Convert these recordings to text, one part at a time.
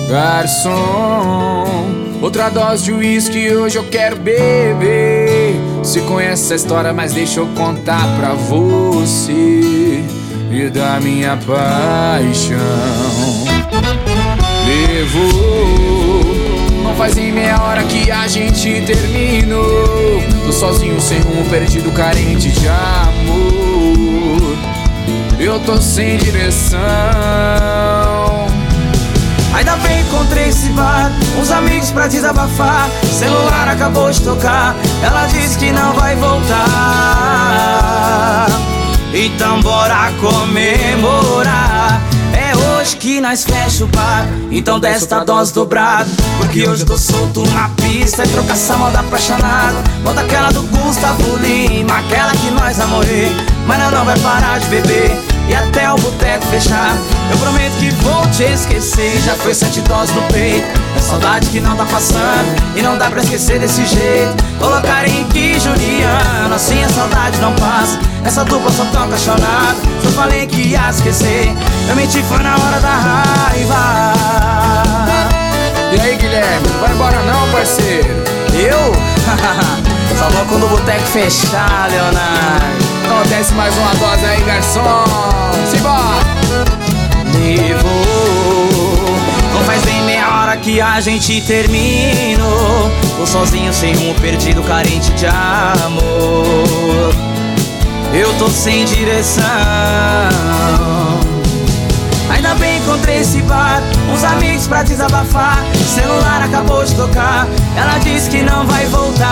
Garçom, outra dose de uísque, hoje eu quero beber. Você conhece essa história, mas deixa eu contar pra você e da minha paixão. Levou, não faz nem meia hora que a gente terminou. Tô sozinho, sem rumo, perdido, carente de amor. Eu tô sem direção. Ainda bem encontrei esse bar, uns amigos pra desabafar. Celular acabou de tocar, ela disse que não vai voltar. Então bora comemorar, é hoje que nós fecha o bar. Então desta dose dobrada, porque hoje eu tô solto na pista. E troca essa moda apaixonada, bota aquela do Gustavo Lima, aquela que nós vai morrer, mas não vai parar de beber e até o boteco fechar. Eu prometo que vou te esquecer. Já foi 7 doses no peito, é saudade que não tá passando e não dá pra esquecer desse jeito. Colocar Henrique e Juliano, assim a saudade não passa. Essa dupla só tão apaixonada, só falei que ia esquecer. Eu menti, foi na hora da raiva. E aí, Guilherme, não vai embora não, parceiro? Eu? Só vou quando o boteco fechar, Leonardo. Então desce mais uma dose aí, garçom. Simbora! Levou, não faz nem meia hora que a gente terminou. Tô sozinho, sem rumo, perdido, carente de amor. Eu tô sem direção. Ainda bem encontrei esse bar, uns amigos pra desabafar. Celular acabou de tocar, ela disse que não vai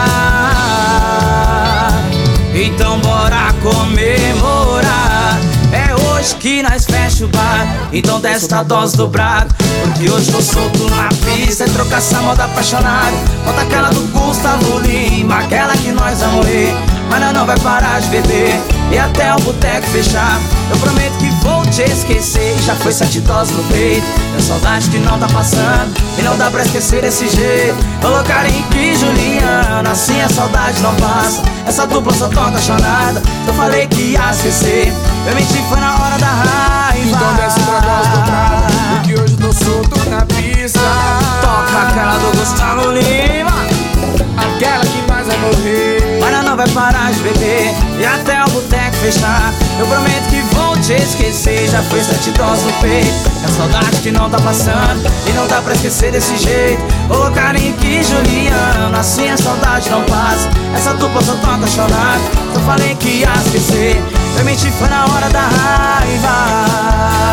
voltar. Então bora comemorar, é hoje que nós fecha o bar. Então desta dose dobrada, porque hoje tô solto na pista. E trocar essa moda apaixonada, bota aquela do Gustavo Lima, aquela que nós vamos morrer, mas não vai parar de beber e até o boteco fechar. Eu prometo que vou te esquecer. Já foi 7 doses no peito, é saudade que não tá passando e não dá pra esquecer desse jeito. Colocar Henrique e Juliano, assim a saudade não passa. Essa dupla só tão apaixonada, eu falei que ia esquecer. Eu menti, foi na hora da raiva. Então desce outra dose dobrada, porque hoje eu tô solto na pista. Toca aquela do Gustavo Lima, aquela que mais vai morrer, mas não vai parar de beber e até o boteco fechar. Eu prometo que vou te esquecer. Já foi 7 doses no peito, é saudade que não tá passando e não dá pra esquecer desse jeito. Colocar Henrique e Juliano, assim a saudade não passa. Essa dupla só tão apaixonada, só falei que ia esquecer. Eu menti, foi na hora da raiva.